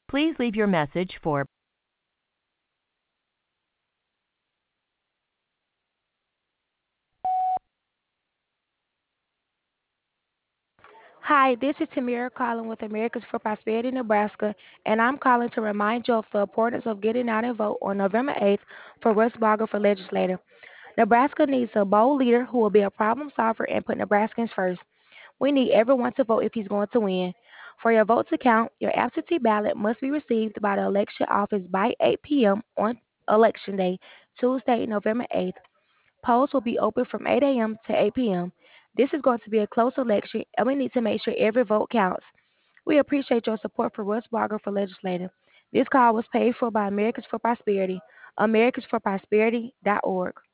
Please leave your message for Hi, this is Tamira calling with Americans for Prosperity Nebraska, and I'm calling to remind you of the importance of getting out and vote on November 8th for Russ Barger for legislator. Nebraska needs a bold leader who will be a problem solver and put Nebraskans first. We need everyone to vote if he's going to win. For your vote to count, your absentee ballot must be received by the election office by 8 p.m. on Election Day, Tuesday, November 8th. Polls will be open from 8 a.m. to 8 p.m. This is going to be a close election, and we need to make sure every vote counts. We appreciate your support for Russ Barger for legislator. This call was paid for by Americans for Prosperity, americansforprosperity.org.